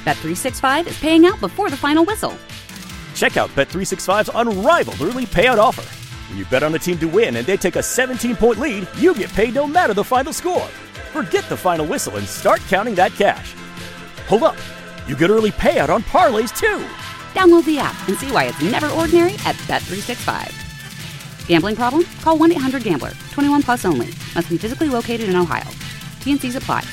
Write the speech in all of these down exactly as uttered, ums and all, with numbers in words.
Bet three sixty-five is paying out before the final whistle. Check out Bet three sixty-five's unrivaled early payout offer. When you bet on a team to win and they take a seventeen-point lead, you get paid no matter the final score. Forget the final whistle and start counting that cash. Hold up. You get early payout on parlays, too. Download the app and see why it's never ordinary at Bet three sixty-five. Gambling problem? Call one eight hundred gambler. twenty-one plus only. Must be physically located in Ohio. T N Cs apply.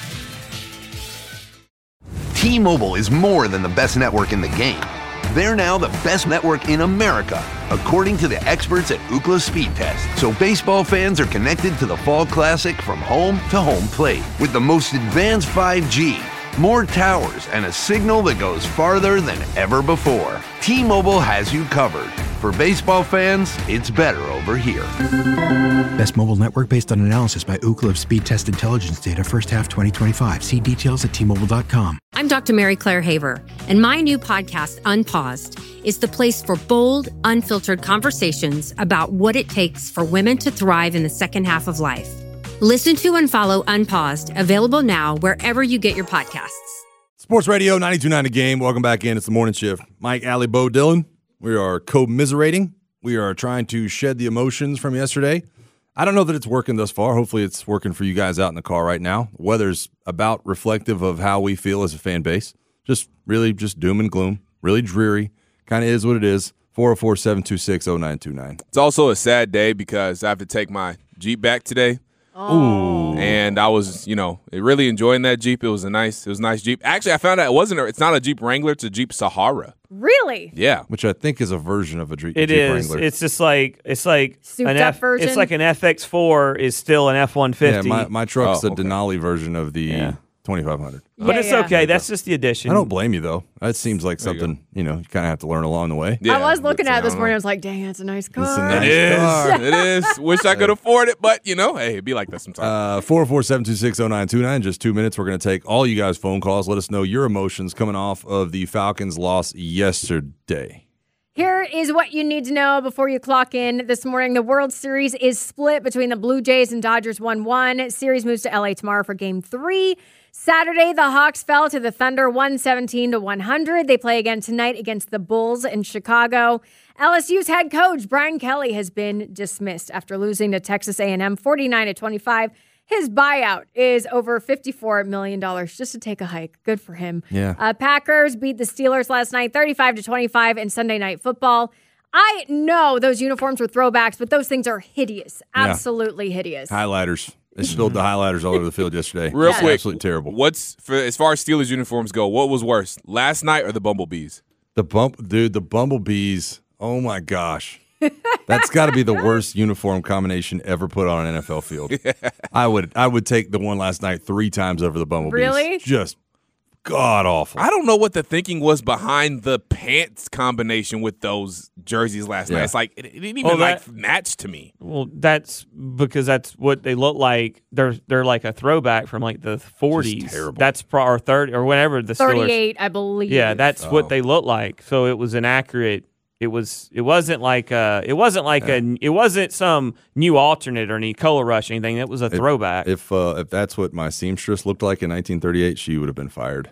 T-Mobile is more than the best network in the game. They're now the best network in America, according to the experts at Ookla Speed Test. So baseball fans are connected to the Fall Classic from home to home plate with the most advanced five G, more towers, and a signal that goes farther than ever before. T-Mobile has you covered. For baseball fans, it's better over here. Best mobile network based on analysis by Ookla of Speed Test Intelligence data first half twenty twenty-five. See details at T Mobile dot com. I'm Doctor Mary Claire Haver, and my new podcast, Unpaused, is the place for bold, unfiltered conversations about what it takes for women to thrive in the second half of life. Listen to and follow Unpaused, available now wherever you get your podcasts. Sports Radio ninety-two point nine The Game. Welcome back in. It's the morning shift. Mike, Allie, Bo, Dylan. We are commiserating. We are trying to shed the emotions from yesterday. I don't know that it's working thus far. Hopefully it's working for you guys out in the car right now. The weather's about reflective of how we feel as a fan base. Just really just doom and gloom. Really dreary. Kind of is what it is. four oh four, seven two six, oh nine two nine. It's also a sad day because I have to take my Jeep back today. Oh. And I was, you know, really enjoying that Jeep. It was a nice, it was a nice Jeep. Actually, I found out it wasn't. A, it's not a Jeep Wrangler. It's a Jeep Sahara. Really? Yeah. Which I think is a version of a Jeep, it Jeep is. Wrangler. It's just like it's like Souped an up F, version? It's like an F X four is still an F one fifty. Yeah, my, my truck's Oh, a okay. Denali version of the Yeah. twenty-five hundred. But Yeah, it's yeah. okay. That's just the addition. I don't blame you, though. That seems like There you something, you, know, you kind of have to learn along the way. Yeah, I was looking but, at it this uh, morning. I was like, dang, it's a nice car. It's a nice It is. car. It is. Wish I could afford it, but, you know, hey, it'd be like that sometimes. Uh, four oh four, seven two six, oh nine two nine. Just two minutes. We're going to take all you guys' phone calls. Let us know your emotions coming off of the Falcons' loss yesterday. Here is what you need to know before you clock in this morning. The World Series is split between the Blue Jays and Dodgers one one. Series moves to L A tomorrow for game three. Saturday, the Hawks fell to the Thunder one seventeen to one hundred. They play again tonight against the Bulls in Chicago. L S U's head coach, Brian Kelly, has been dismissed after losing to Texas A and M forty-nine to twenty-five. His buyout is over fifty-four million dollars just to take a hike. Good for him. Yeah. Uh, Packers beat the Steelers last night, thirty-five to twenty-five in Sunday Night Football. I know those uniforms were throwbacks, but those things are hideous. Yeah. Absolutely hideous. Highlighters. They spilled the highlighters all over the field yesterday. Real It's quick. absolutely terrible. What's, for, as far as Steelers uniforms go, what was worse, last night or the Bumblebees? The bump, dude, the Bumblebees. Oh, my gosh. That's got to be the worst uniform combination ever put on an N F L field. I would I would take the one last night three times over the Bumblebees. Really? Just god awful. I don't know what the thinking was behind the pants combination with those jerseys last Yeah. night. It's like, it, it didn't even Well, like that- match to me. Well, that's because that's what they look like. They're they're like a throwback from like the forties. terrible. That's pro or thirty or whenever the Steelers. thirty-eight, I believe. Yeah, that's Oh. what they look like. So it was an accurate. It was. It wasn't like a. It wasn't like a. It wasn't some new alternate or any color rush or anything. It was a throwback. If uh, if that's what my seamstress looked like in nineteen thirty-eight, she would have been fired.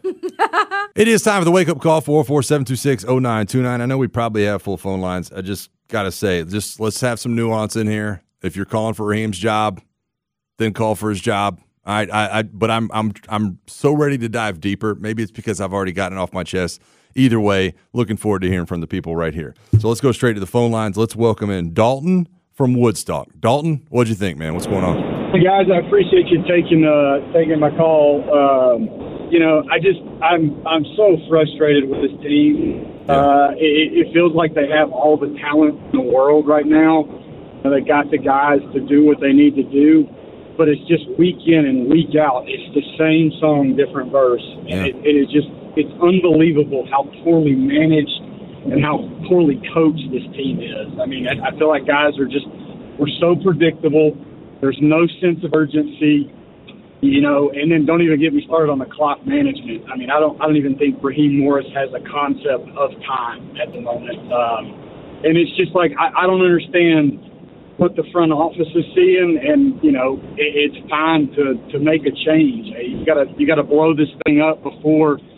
It is time for the wake-up call, four oh four, seven two six, oh nine two nine. I know we probably have full phone lines. I just got to say, just let's have some nuance in here. If you're calling for Raheem's job, then call for his job. All right, I, I, but I'm I'm I'm so ready to dive deeper. Maybe it's because I've already gotten it off my chest. Either way, looking forward to hearing from the people right here. So let's go straight to the phone lines. Let's welcome in Dalton from Woodstock. Dalton, what'd you think, man? What's going on? Hey guys, I appreciate you taking uh, taking my call. Um, you know, I just I'm I'm so frustrated with this team. Uh, it, it feels like they have all the talent in the world right now. And they got the guys to do what they need to do, but it's just week in and week out. It's the same song, different verse, and Yeah. it, it is just it's unbelievable how poorly managed and how poorly coached this team is. I mean, I, I feel like guys are just we're so predictable. There's no sense of urgency, you know. And then don't even get me started on the clock management. I mean, I don't I don't even think Raheem Morris has a concept of time at the moment. Um, and it's just like I, I don't understand what the front office is seeing, and you know, it, it's time to, to make a change. You gotta you gotta blow this thing up before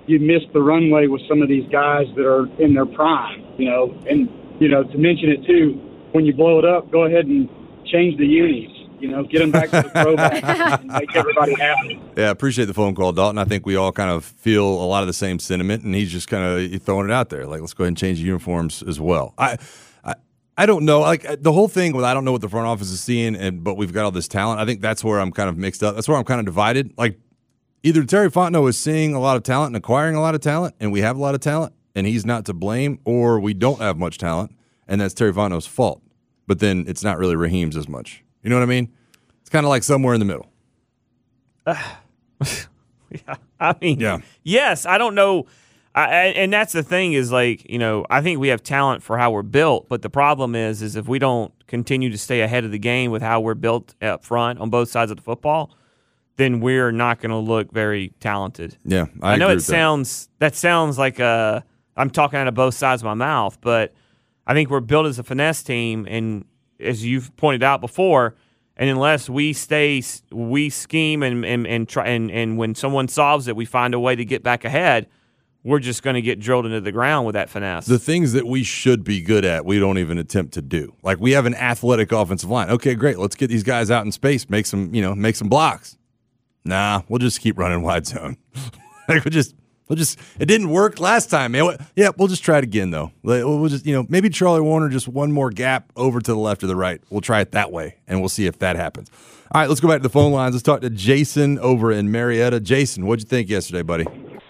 you miss the runway with some of these guys that are in their prime, you know. And, you know, to mention it, too, when you blow it up, go ahead and change the unis. You know, get them back to the throwback and make everybody happy. Yeah, appreciate the phone call, Dalton. I think we all kind of feel a lot of the same sentiment, and he's just kind of throwing it out there. Like, let's go ahead and change the uniforms as well. I, I, I don't know. Like the whole thing with I don't know what the front office is seeing, and but we've got all this talent. I think that's where I'm kind of mixed up. That's where I'm kind of divided. Like either Terry Fontenot is seeing a lot of talent and acquiring a lot of talent, and we have a lot of talent, and he's not to blame, or we don't have much talent, and that's Terry Fontenot's fault. But then it's not really Raheem's as much. You know what I mean? It's kind of like somewhere in the middle. Uh, yeah, I mean, yeah. yes, I don't know. I, and that's the thing is like, you know, I think we have talent for how we're built, but the problem is, is if we don't continue to stay ahead of the game with how we're built up front on both sides of the football, then we're not going to look very talented. Yeah, I, I know agree it with sounds that. that sounds like a, I'm talking out of both sides of my mouth, but I think we're built as a finesse team, and as you've pointed out before, and unless we stay, we scheme and and and try, and, and when someone solves it, we find a way to get back ahead. We're just going to get drilled into the ground with that finesse. The things that we should be good at, we don't even attempt to do. Like we have an athletic offensive line. Okay, great. Let's get these guys out in space, make some, you know, make some blocks. Nah, we'll just keep running wide zone. Like we'll just, we'll just. It didn't work last time, man. Yeah, we'll just try it again though. We'll just, you know, maybe Charlie Warner just one more gap over to the left or the right. We'll try it that way, and we'll see if that happens. All right, let's go back to the phone lines. Let's talk to Jason over in Marietta. Jason, what'd you think yesterday, buddy?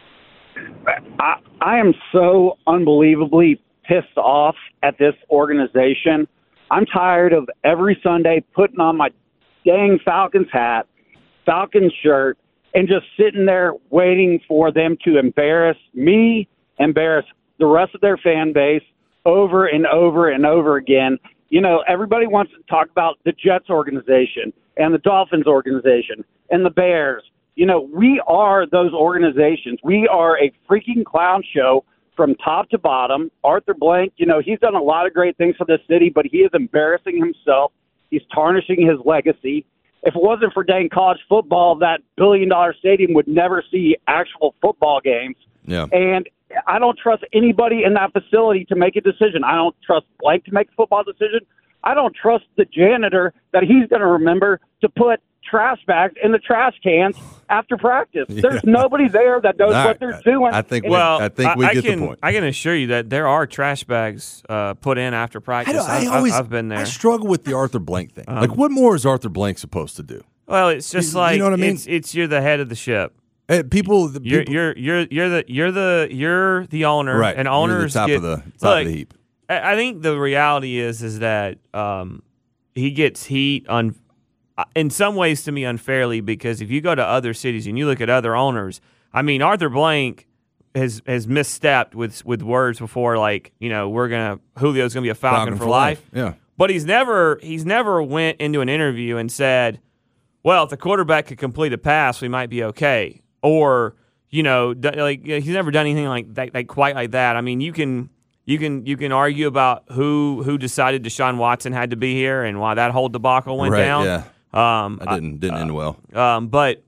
I, I am so unbelievably pissed off at this organization. I'm tired of every Sunday putting on my dang Falcons hat, Falcons shirt, and just sitting there waiting for them to embarrass me, embarrass the rest of their fan base over and over and over again. You know, everybody wants to talk about the Jets organization and the Dolphins organization and the Bears. You know, we are those organizations. We are a freaking clown show from top to bottom. Arthur Blank, you know, he's done a lot of great things for this city, but he is embarrassing himself. He's tarnishing his legacy. If it wasn't for dang college football, that billion-dollar stadium would never see actual football games. Yeah. And I don't trust anybody in that facility to make a decision. I don't trust Blank to make a football decision. I don't trust the janitor that he's going to remember to put trash bags in the trash cans after practice. Yeah. There's nobody there that knows All what right. they're doing. I think we, Well, I think we I, get I can, the point. I can assure you that there are trash bags uh, put in after I, practice. don't, I I've, always, I've been there. I struggle with the Arthur Blank thing. Um, like, what more is Arthur Blank supposed to do? Well, it's just You- like you know what I mean? It's, it's you're the head of the ship. Hey, people, the You're people you're you're you're the you're the you're the owner, right? and You're owners the top get, of the top look, of the heap. I I think the reality is is that um, he gets heat on, in some ways to me unfairly, because if you go to other cities and you look at other owners, I mean Arthur Blank has has misstepped with with words before, like, you know, we're gonna Julio's gonna be a Falcon, Falcon for, for life. life. Yeah. But he's never he's never went into an interview and said, well, if the quarterback could complete a pass, we might be okay. Or, you know, d- like he's never done anything like that, like quite like that. I mean, you can you can you can argue about who who decided Deshaun Watson had to be here and why that whole debacle went Right, down. yeah. Um, I didn't didn't uh, end well. Um, but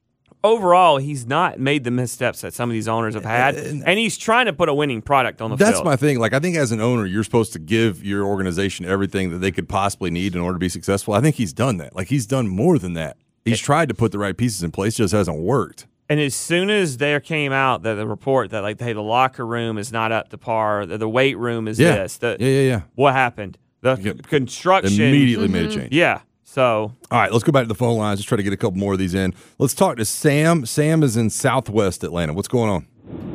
overall, he's not made the missteps that some of these owners have had, and he's trying to put a winning product on the That's field. my thing. Like, I think as an owner, you're supposed to give your organization everything that they could possibly need in order to be successful. I think he's done that. Like, he's done more than that. He's tried to put the right pieces in place, just hasn't worked. And as soon as there came out that the report that, like, hey, the locker room is not up to par, the, the weight room is Yeah. this. The, Yeah, yeah, yeah. What happened? The Yeah. construction Immediately made a change. Yeah. So, All right, let's go back to the phone lines. Let's try to get a couple more of these in. Let's talk to Sam. Sam is in Southwest Atlanta. What's going on?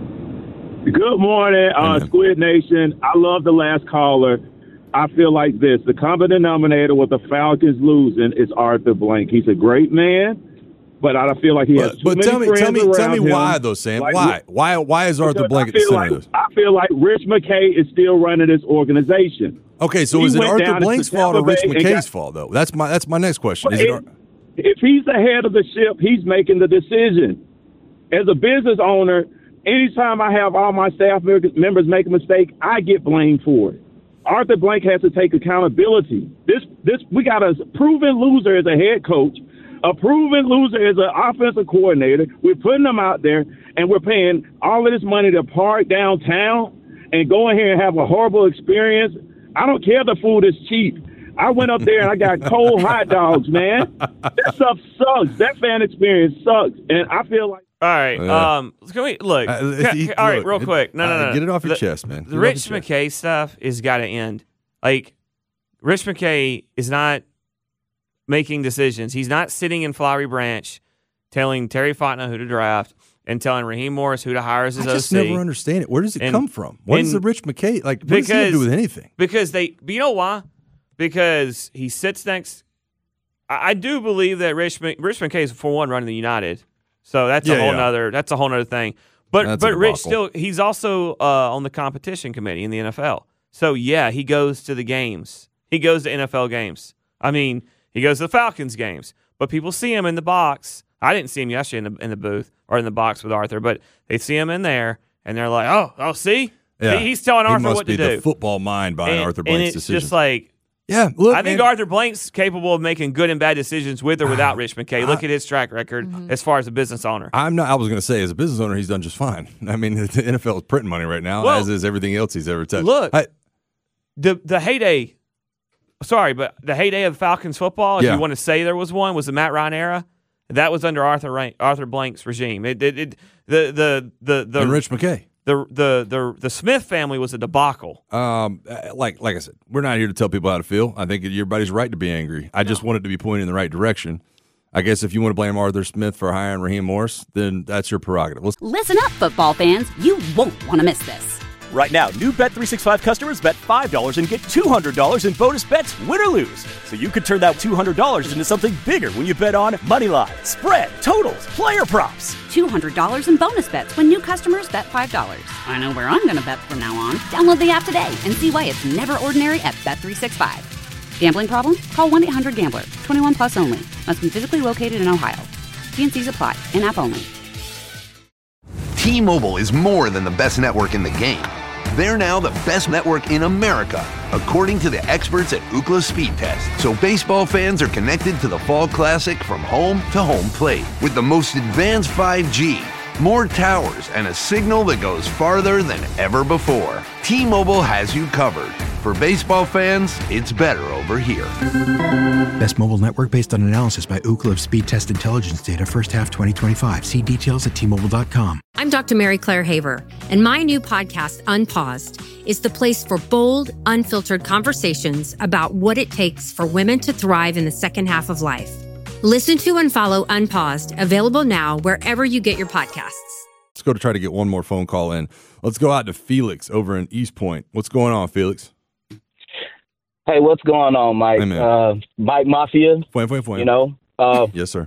Good morning, uh, Squid Nation. I love the last caller. I feel like this. The common denominator with the Falcons losing is Arthur Blank. He's a great man, but I feel like he has too But many tell me, friends tell me, tell around me him. why though, Sam? Like, why? Why? Why is Arthur because Blank I at the feel center like, of this? I feel like Rich McKay is still running this organization. Okay, so He is it went Arthur down Blank's into fault or Tampa Rich Bay and McKay's got- fault though? That's my that's my next question. Is If, it Ar- if he's the head of the ship, he's making the decision. As a business owner, anytime I have all my staff members make a mistake, I get blamed for it. Arthur Blank has to take accountability. This, this, we got a proven loser as a head coach, a proven loser is an offensive coordinator. We're putting them out there, and we're paying all of this money to park downtown and go in here and have a horrible experience. I don't care the food is cheap. I went up there and I got cold hot dogs, man. That stuff sucks. That fan experience sucks. And I feel like. All right. Yeah. Um, can we look? Uh, can, he- can- all right, look, real it- quick. No, no, uh, no. get it off your The- chest, man. Get The it Rich off your chest. McKay stuff is got to end. Like, Rich McKay is not making decisions. He's not sitting in Flowery Branch telling Terry Fontenot who to draft and telling Raheem Morris who to hire as his I just O C. never understand it. Where does it And- come from? What is and- the Rich McKay like? What does he have to do with anything? Because they, but you know why? Because he sits next. I, I do believe that Rich Mc- Rich McKay is for one running the United, so that's Yeah, a whole yeah. nother. That's a whole nother thing. But That's a but Rich debacle. still he's also uh, on the competition committee in the N F L. So yeah, he goes to the games. He goes to N F L games. I mean, he goes to the Falcons games. But people see him in the box. I didn't see him yesterday in the in the booth or in the box with Arthur, but they see him in there and they're like, oh, oh, see, Yeah. He- he's telling He Arthur must what be to do. the football mind behind and, Arthur and Blank's it's decision. just like, yeah, look, I think man. Arthur Blank's capable of making good and bad decisions with or without Rich McKay. Look at his track record as far as a business owner. I'm not. I was going to say, as a business owner, he's done just fine. I mean, the N F L is printing money right now, Well, as is everything else he's ever touched. Look, I- the the heyday. Sorry, but the heyday of Falcons football, if Yeah. you want to say there was one, was the Matt Ryan era. That was under Arthur Rank, Arthur Blank's regime. It, it, it the the the the and Rich McKay. the the the the Smith family was a debacle. Um, uh, like like I said, we're not here to tell people how to feel. I think everybody's right to be angry. I just want it to be pointed in the right direction. I guess if you want to blame Arthur Smith for hiring Raheem Morris, then that's your prerogative. Let's- Listen up, football fans. You won't want to miss this. Right now, new Bet three sixty-five customers bet five dollars and get two hundred dollars in bonus bets, win or lose. So you could turn that two hundred dollars into something bigger when you bet on money line, spread, totals, player props. two hundred dollars in bonus bets when new customers bet five dollars. I know where I'm going to bet from now on. Download the app today and see why it's never ordinary at Bet three sixty-five. Gambling problem? Call one eight hundred gambler. twenty-one plus only. Must be physically located in Ohio. T and C's apply. In-app only. T-Mobile is more than the best network in the game. They're now the best network in America, according to the experts at Ookla Speed Test. So baseball fans are connected to the Fall Classic from home to home plate with the most advanced five G, more towers, and a signal that goes farther than ever before. T-Mobile has you covered. For baseball fans, it's better over here. Best mobile network based on analysis by Ookla of Speed Test Intelligence data first half twenty twenty-five. See details at T Mobile dot com. I'm Doctor Mary Claire Haver, and my new podcast, Unpaused, is the place for bold, unfiltered conversations about what it takes for women to thrive in the second half of life. Listen to and follow Unpaused, available now wherever you get your podcasts. Let's go to try to get one more phone call in. Let's go out to Felix over in East Point. What's going on, Felix? Hey, what's going on, Mike? Hey, man. uh, Mike Mafia. Fwam, fwam, fwam. You know. Uh, Yes, sir.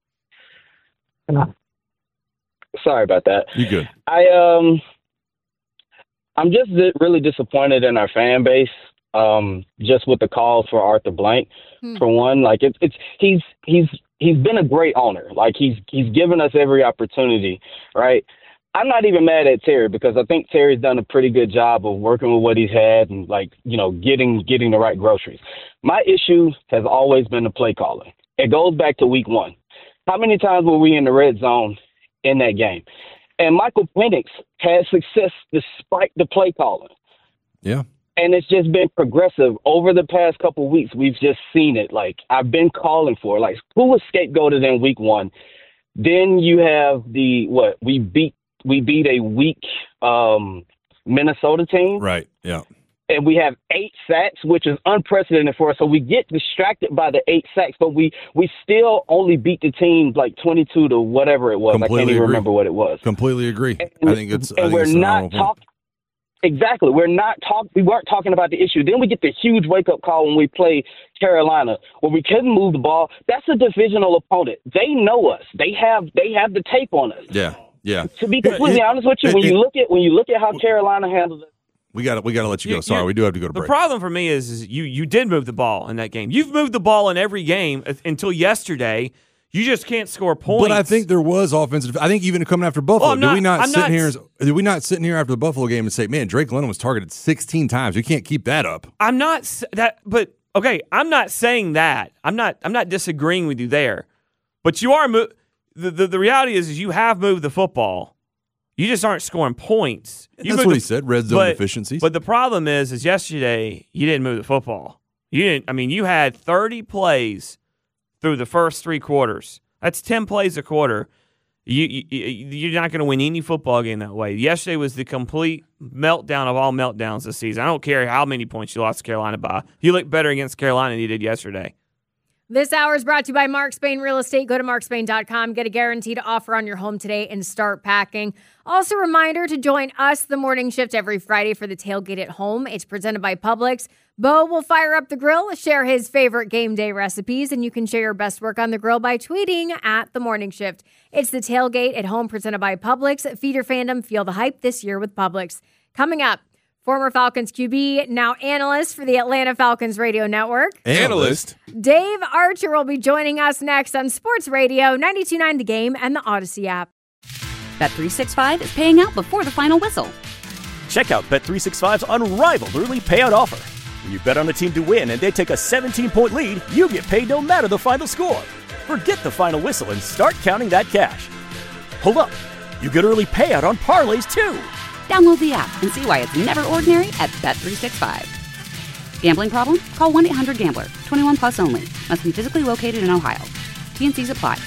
sorry about that. You good? I um, I'm just di- really disappointed in our fan base. Um, just with the calls for Arthur Blank, Hmm. for one, like it's it's he's he's he's been a great owner. Like he's he's given us every opportunity, right? I'm not even mad at Terry because I think Terry's done a pretty good job of working with what he's had and like, you know, getting getting the right groceries. My issue has always been the play calling. It goes back to week one. How many times were we in the red zone in that game? And Michael Penix had success despite the play calling. Yeah. And it's just been progressive over the past couple of weeks. We've just seen it. Like I've been calling for it. Like who was scapegoated in week one? Then you have the what we beat we beat a weak um, Minnesota team. Right. Yeah. And we have eight sacks, which is unprecedented for us. So we get distracted by the eight sacks, but we, we still only beat the team like twenty-two to whatever it was. Completely I can't even agree. remember what it was. Completely agree. And, I think it's. I and think we're it's an not honorable point. talking. Exactly. We're not talk. We weren't talking about the issue. Then we get the huge wake up call when we play Carolina, where we couldn't move the ball. That's a divisional opponent. They know us. They have they have the tape on us. Yeah. Yeah. To be completely It- honest with you, it- when it- you look at when you look at how Carolina handled it. We got to we got to let you go. You- Sorry, you- we do have to go to The break. problem for me is, is you you did move the ball in that game. You've moved the ball in every game uh, until yesterday. You just can't score points. But I think there was offensive. I think even coming after Buffalo, Well, I'm did we not- not I'm sit not- here? Did we not sitting here after the Buffalo game and say, "Man, Drake London was targeted sixteen times. We can't keep that up." I'm not s- that, but okay, I'm not saying that. I'm not. I'm not disagreeing with you there. But you are mo- the, the the reality is is you have moved the football. You just aren't scoring points. You That's what the, he said. Red zone but, deficiencies. But the problem is, is yesterday you didn't move the football. You didn't. I mean, you had thirty plays through the first three quarters. That's ten plays a quarter. You, you you're not going to win any football game that way. Yesterday was the complete meltdown of all meltdowns this season. I don't care how many points you lost to Carolina by. You look better against Carolina than you did yesterday. This hour is brought to you by Mark Spain Real Estate. Go to mark spain dot com. Get a guaranteed offer on your home today and start packing. Also, a reminder to join us, the morning shift, every Friday for the Tailgate at Home. It's presented by Publix. Bo will fire up the grill, share his favorite game day recipes, and you can share your best work on the grill by tweeting at the morning shift. It's the Tailgate at Home presented by Publix. Feed your fandom. Feel the hype this year with Publix. Coming up, former Falcons Q B, now analyst for the Atlanta Falcons Radio Network. Analyst. Dave Archer will be joining us next on Sports Radio, ninety-two point nine The Game and the Odyssey app. Bet three sixty-five is paying out before the final whistle. Check out Bet three sixty-five's unrivaled early payout offer. When you bet on a team to win and they take a seventeen-point lead, you get paid no matter the final score. Forget the final whistle and start counting that cash. Hold up. You get early payout on parlays, too. Download the app and see why it's never ordinary at Bet three sixty-five. Gambling problem? Call one eight hundred gambler. twenty-one plus only. Must be physically located in Ohio. T N Cs apply.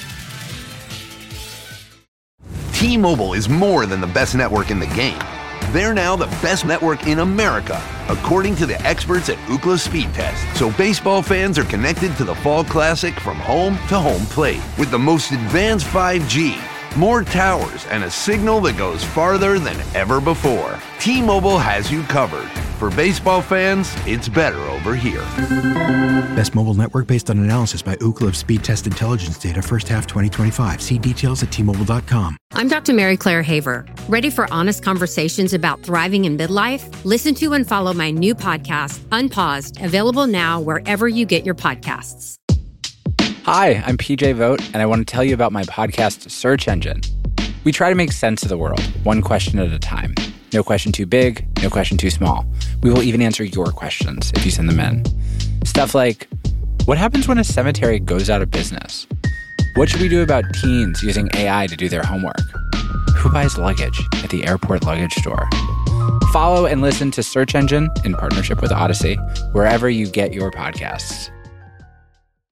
T-Mobile is more than the best network in the game. They're now the best network in America, according to the experts at Ookla Speed Test. So baseball fans are connected to the Fall Classic from home to home plate with the most advanced five G, more towers, and a signal that goes farther than ever before. T-Mobile has you covered. For baseball fans, it's better over here. Best mobile network based on analysis by Ookla of Speed Test Intelligence data first half twenty twenty-five. See details at T Mobile dot com. I'm Doctor Mary Claire Haver. Ready for honest conversations about thriving in midlife? Listen to and follow my new podcast, Unpaused, available now wherever you get your podcasts. Hi, I'm P J Vogt, and I want to tell you about my podcast, Search Engine. We try to make sense of the world, one question at a time. No question too big, no question too small. We will even answer your questions if you send them in. Stuff like, what happens when a cemetery goes out of business? What should we do about teens using A I to do their homework? Who buys luggage at the airport luggage store? Follow and listen to Search Engine in partnership with Odyssey, wherever you get your podcasts.